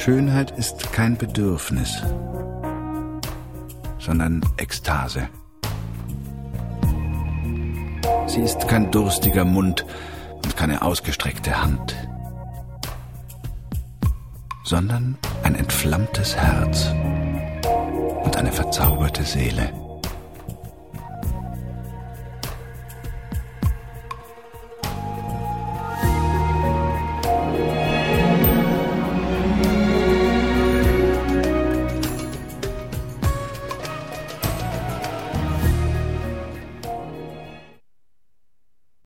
Schönheit ist kein Bedürfnis, sondern Ekstase. Sie ist kein durstiger Mund und keine ausgestreckte Hand, sondern ein entflammtes Herz und eine verzauberte Seele.